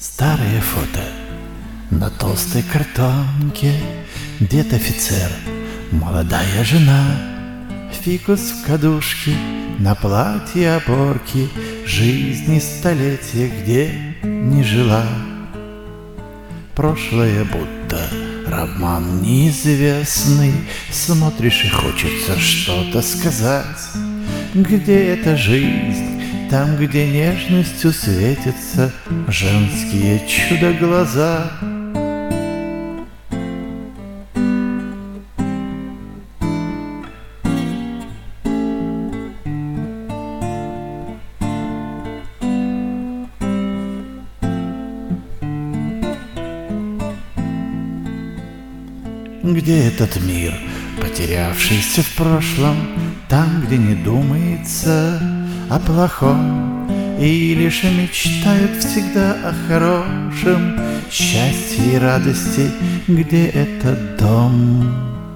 Старое фото. На толстой картонке дед офицер, молодая жена, фикус в кадушке, на платье оборки, жизни столетия, где не жила. Прошлое будто роман неизвестный, смотришь и хочется что-то сказать. Где эта жизнь? Там, где нежностью светятся женские чудо-глаза. Где этот мир, потерявшийся в прошлом, там, где не думается о плохом и лишь мечтают всегда о хорошем, счастье и радости? Где этот дом?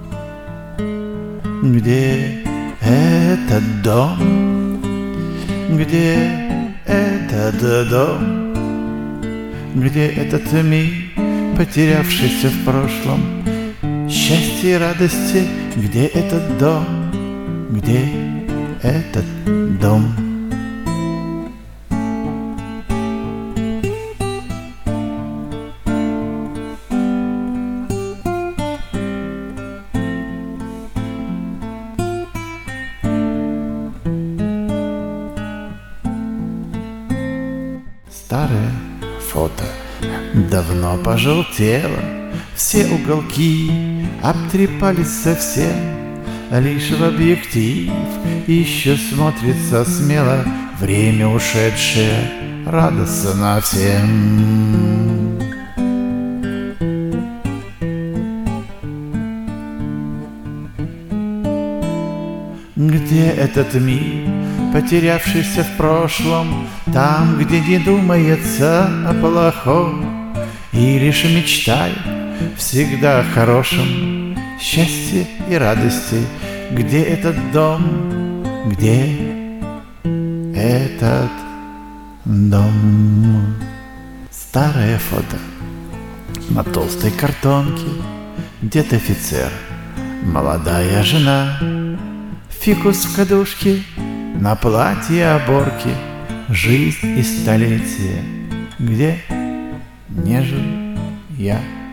Где этот дом? Где этот дом? Где этот мир, потерявшийся в прошлом, счастье и радости? Где этот дом? Где этот дом? Старое фото давно пожелтело, все уголки обтрепались совсем, лишь в объектив еще смотрится смело время ушедшее, радостно всем. Где этот мир, потерявшийся в прошлом, там, где не думается о плохом и лишь мечтает всегда о хорошем, счастье и радости? Где этот дом? Где этот дом? Старое фото. На толстой картонке дед офицер, молодая жена, фикус в кадушке, на платье оборки, жизнь и столетие, где не жил я.